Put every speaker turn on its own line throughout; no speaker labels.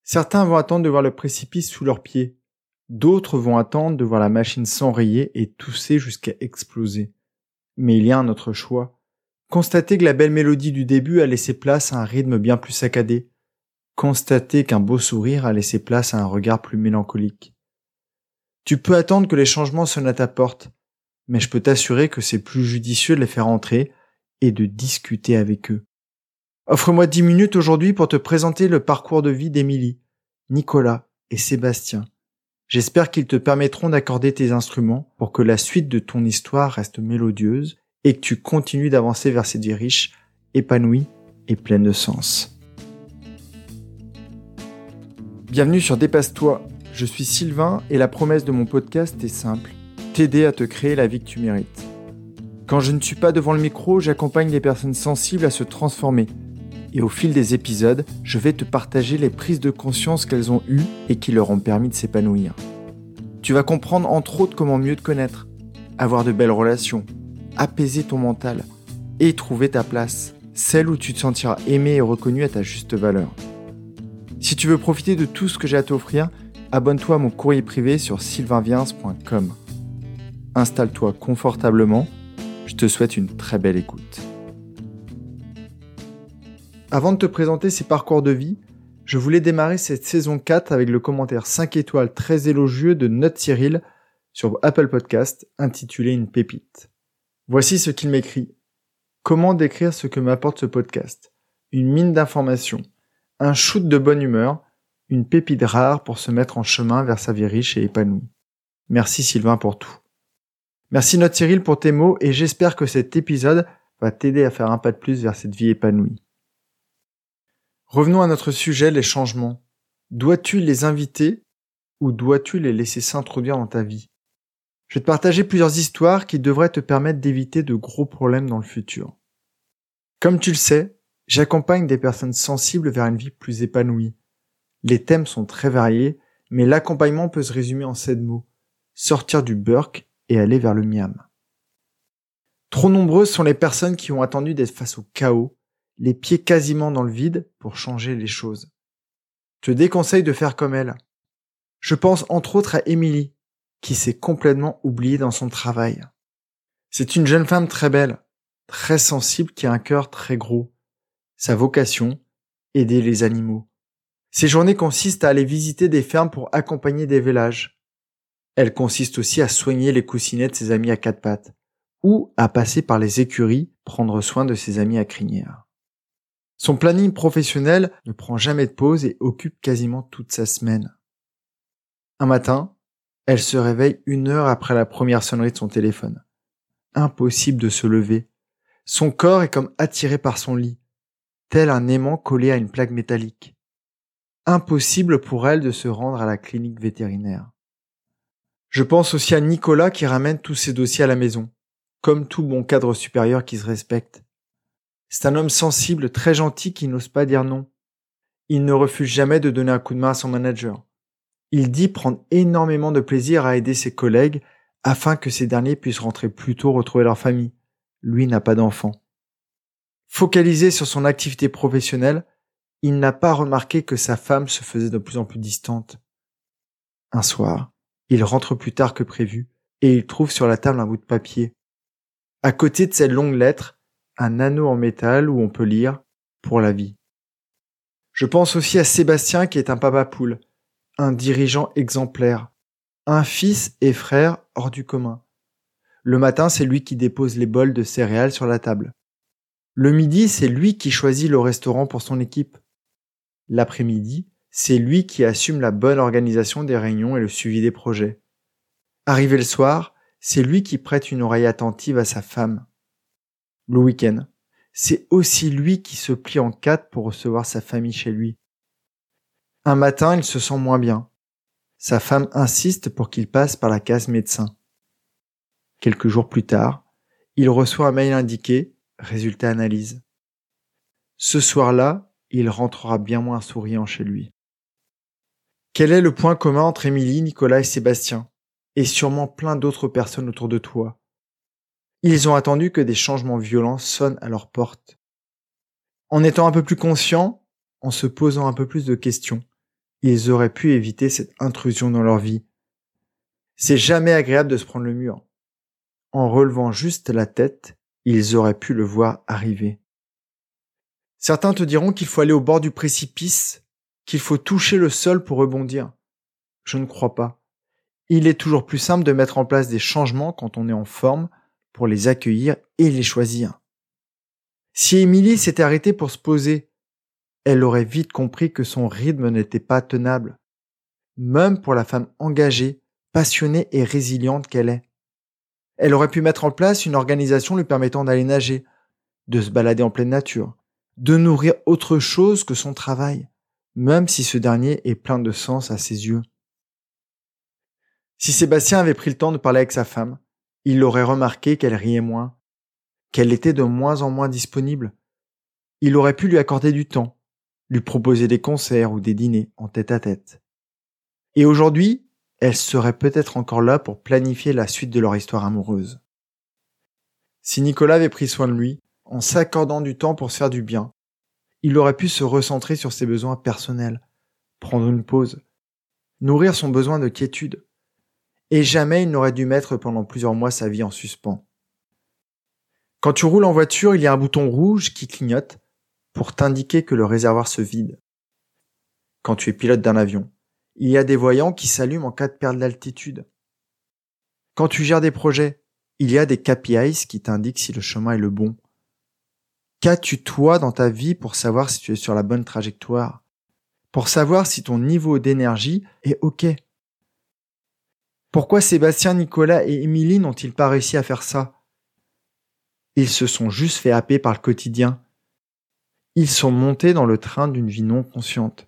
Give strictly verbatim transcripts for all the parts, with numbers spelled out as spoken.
Certains vont attendre de voir le précipice sous leurs pieds. D'autres vont attendre de voir la machine s'enrayer et tousser jusqu'à exploser. Mais il y a un autre choix. Constater que la belle mélodie du début a laissé place à un rythme bien plus saccadé. Constater qu'un beau sourire a laissé place à un regard plus mélancolique. Tu peux attendre que les changements sonnent à ta porte, mais je peux t'assurer que c'est plus judicieux de les faire entrer et de discuter avec eux. Offre-moi dix minutes aujourd'hui pour te présenter le parcours de vie d'Émilie, Nicolas et Sébastien. J'espère qu'ils te permettront d'accorder tes instruments pour que la suite de ton histoire reste mélodieuse et que tu continues d'avancer vers cette vie riche, épanouie et pleine de sens. Bienvenue sur Dépasse-toi. Je suis Sylvain et la promesse de mon podcast est simple, t'aider à te créer la vie que tu mérites. Quand je ne suis pas devant le micro, j'accompagne les personnes sensibles à se transformer. Et au fil des épisodes, je vais te partager les prises de conscience qu'elles ont eues et qui leur ont permis de s'épanouir. Tu vas comprendre entre autres comment mieux te connaître, avoir de belles relations, apaiser ton mental et trouver ta place, celle où tu te sentiras aimé et reconnu à ta juste valeur. Si tu veux profiter de tout ce que j'ai à t'offrir, abonne-toi à mon courrier privé sur sylvain viens point com. Installe-toi confortablement, je te souhaite une très belle écoute. Avant de te présenter ces parcours de vie, je voulais démarrer cette saison quatre avec le commentaire cinq étoiles très élogieux de Note Cyril sur Apple Podcast intitulé Une pépite. Voici ce qu'il m'écrit. Comment décrire ce que m'apporte ce podcast ? Une mine d'informations, un shoot de bonne humeur, une pépite rare pour se mettre en chemin vers sa vie riche et épanouie. Merci Sylvain pour tout. Merci Note Cyril pour tes mots et j'espère que cet épisode va t'aider à faire un pas de plus vers cette vie épanouie. Revenons à notre sujet, les changements. Dois-tu les inviter ou dois-tu les laisser s'introduire dans ta vie ? Je vais te partager plusieurs histoires qui devraient te permettre d'éviter de gros problèmes dans le futur. Comme tu le sais, j'accompagne des personnes sensibles vers une vie plus épanouie. Les thèmes sont très variés, mais l'accompagnement peut se résumer en sept mots. Sortir du burk et aller vers le miam. Trop nombreuses sont les personnes qui ont attendu d'être face au chaos, les pieds quasiment dans le vide pour changer les choses. Je te déconseille de faire comme elle. Je pense entre autres à Émilie, qui s'est complètement oubliée dans son travail. C'est une jeune femme très belle, très sensible qui a un cœur très gros. Sa vocation, aider les animaux. Ses journées consistent à aller visiter des fermes pour accompagner des vélages. Elles consistent aussi à soigner les coussinets de ses amis à quatre pattes, ou à passer par les écuries, prendre soin de ses amis à crinière. Son planning professionnel ne prend jamais de pause et occupe quasiment toute sa semaine. Un matin, elle se réveille une heure après la première sonnerie de son téléphone. Impossible de se lever. Son corps est comme attiré par son lit, tel un aimant collé à une plaque métallique. Impossible pour elle de se rendre à la clinique vétérinaire. Je pense aussi à Nicolas qui ramène tous ses dossiers à la maison, comme tout bon cadre supérieur qui se respecte. C'est un homme sensible, très gentil qui n'ose pas dire non. Il ne refuse jamais de donner un coup de main à son manager. Il dit prendre énormément de plaisir à aider ses collègues afin que ces derniers puissent rentrer plus tôt retrouver leur famille. Lui n'a pas d'enfant. Focalisé sur son activité professionnelle, il n'a pas remarqué que sa femme se faisait de plus en plus distante. Un soir, il rentre plus tard que prévu et il trouve sur la table un bout de papier. À côté de cette longue lettre, un anneau en métal où on peut lire « Pour la vie ». Je pense aussi à Sébastien qui est un papa poule, un dirigeant exemplaire, un fils et frère hors du commun. Le matin, c'est lui qui dépose les bols de céréales sur la table. Le midi, c'est lui qui choisit le restaurant pour son équipe. L'après-midi, c'est lui qui assume la bonne organisation des réunions et le suivi des projets. Arrivé le soir, c'est lui qui prête une oreille attentive à sa femme. Le week-end, c'est aussi lui qui se plie en quatre pour recevoir sa famille chez lui. Un matin, il se sent moins bien. Sa femme insiste pour qu'il passe par la case médecin. Quelques jours plus tard, il reçoit un mail indiqué « Résultat analyse ». Ce soir-là, il rentrera bien moins souriant chez lui. Quel est le point commun entre Émilie, Nicolas et Sébastien, et sûrement plein d'autres personnes autour de toi ? Ils ont attendu que des changements violents sonnent à leur porte. En étant un peu plus conscients, en se posant un peu plus de questions, ils auraient pu éviter cette intrusion dans leur vie. C'est jamais agréable de se prendre le mur. En relevant juste la tête, ils auraient pu le voir arriver. Certains te diront qu'il faut aller au bord du précipice, qu'il faut toucher le sol pour rebondir. Je ne crois pas. Il est toujours plus simple de mettre en place des changements quand on est en forme pour les accueillir et les choisir. Si Émilie s'était arrêtée pour se poser, elle aurait vite compris que son rythme n'était pas tenable, même pour la femme engagée, passionnée et résiliente qu'elle est. Elle aurait pu mettre en place une organisation lui permettant d'aller nager, de se balader en pleine nature, de nourrir autre chose que son travail, même si ce dernier est plein de sens à ses yeux. Si Sébastien avait pris le temps de parler avec sa femme, il aurait remarqué qu'elle riait moins, qu'elle était de moins en moins disponible. Il aurait pu lui accorder du temps, lui proposer des concerts ou des dîners en tête-à-tête. Et aujourd'hui, elle serait peut-être encore là pour planifier la suite de leur histoire amoureuse. Si Nicolas avait pris soin de lui, en s'accordant du temps pour se faire du bien, il aurait pu se recentrer sur ses besoins personnels, prendre une pause, nourrir son besoin de quiétude. Et jamais il n'aurait dû mettre pendant plusieurs mois sa vie en suspens. Quand tu roules en voiture, il y a un bouton rouge qui clignote pour t'indiquer que le réservoir se vide. Quand tu es pilote d'un avion, il y a des voyants qui s'allument en cas de perte d'altitude. Quand tu gères des projets, il y a des K P Is qui t'indiquent si le chemin est le bon. Qu'as-tu toi dans ta vie pour savoir si tu es sur la bonne trajectoire? Pour savoir si ton niveau d'énergie est OK? Pourquoi Sébastien, Nicolas et Émilie n'ont-ils pas réussi à faire ça? Ils se sont juste fait happer par le quotidien. Ils sont montés dans le train d'une vie non consciente.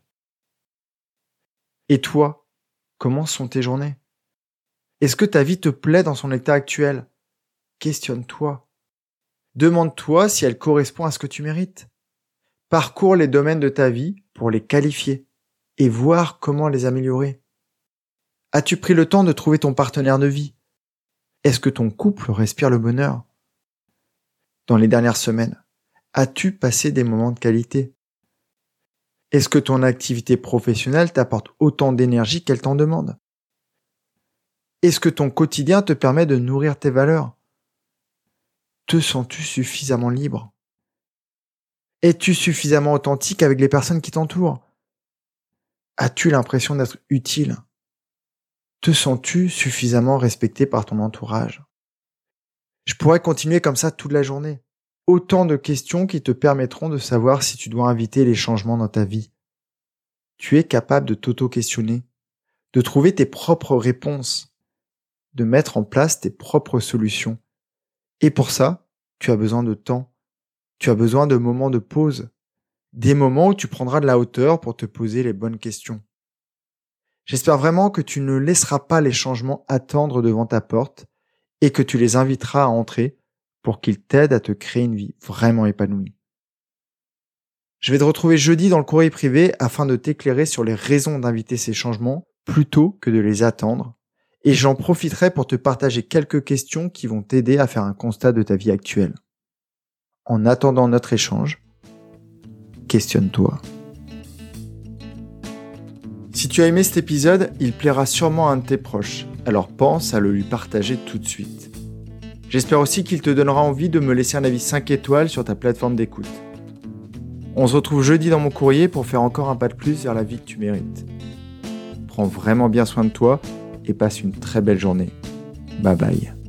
Et toi, comment sont tes journées? Est-ce que ta vie te plaît dans son état actuel? Questionne-toi. Demande-toi si elle correspond à ce que tu mérites. Parcours les domaines de ta vie pour les qualifier et voir comment les améliorer. As-tu pris le temps de trouver ton partenaire de vie? Est-ce que ton couple respire le bonheur? Dans les dernières semaines, as-tu passé des moments de qualité? Est-ce que ton activité professionnelle t'apporte autant d'énergie qu'elle t'en demande? Est-ce que ton quotidien te permet de nourrir tes valeurs? Te sens-tu suffisamment libre? Es-tu suffisamment authentique avec les personnes qui t'entourent? As-tu l'impression d'être utile? Te sens-tu suffisamment respecté par ton entourage? Je pourrais continuer comme ça toute la journée. Autant de questions qui te permettront de savoir si tu dois inviter les changements dans ta vie. Tu es capable de t'auto-questionner, de trouver tes propres réponses, de mettre en place tes propres solutions. Et pour ça, tu as besoin de temps. Tu as besoin de moments de pause. Des moments où tu prendras de la hauteur pour te poser les bonnes questions. J'espère vraiment que tu ne laisseras pas les changements attendre devant ta porte et que tu les inviteras à entrer pour qu'ils t'aident à te créer une vie vraiment épanouie. Je vais te retrouver jeudi dans le courrier privé afin de t'éclairer sur les raisons d'inviter ces changements plutôt que de les attendre. Et j'en profiterai pour te partager quelques questions qui vont t'aider à faire un constat de ta vie actuelle. En attendant notre échange, questionne-toi. Si tu as aimé cet épisode, il plaira sûrement à un de tes proches, alors pense à le lui partager tout de suite. J'espère aussi qu'il te donnera envie de me laisser un avis cinq étoiles sur ta plateforme d'écoute. On se retrouve jeudi dans mon courrier pour faire encore un pas de plus vers la vie que tu mérites. Prends vraiment bien soin de toi et passe une très belle journée. Bye bye.